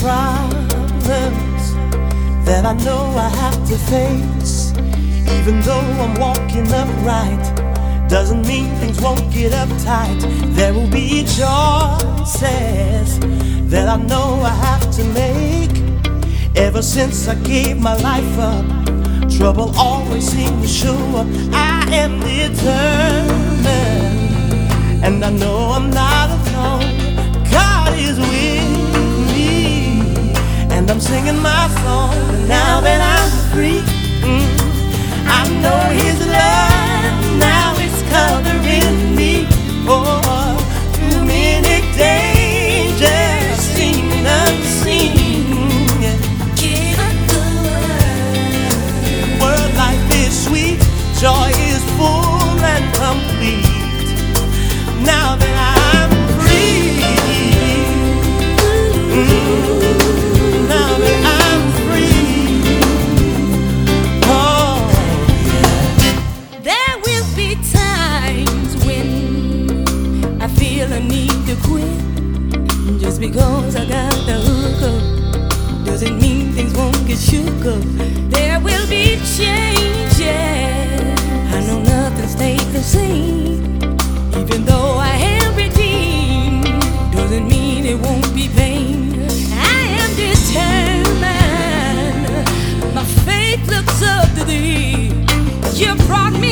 problems that I know I have to face. Even though I'm walking upright, doesn't mean things won't get uptight. There will be choices that I know I have to make. Ever since I gave my life up, trouble always seemed to show up. I am determined, and I know I'm not alone. God is with me, and I'm singing my song. And now that I'm free, I know His love now is covering me. Oh, too many dangers seen unseen. World life is sweet, joy is full and complete. Now that I'm free, now that I'm free, oh yeah. There will be times when I feel a need to quit. Just because I got the hook up doesn't mean things won't get shook up. There will be changes, I know nothing stays the same. Even though I am redeemed, doesn't mean it won't be pain. I am determined, my faith looks up to Thee. You brought me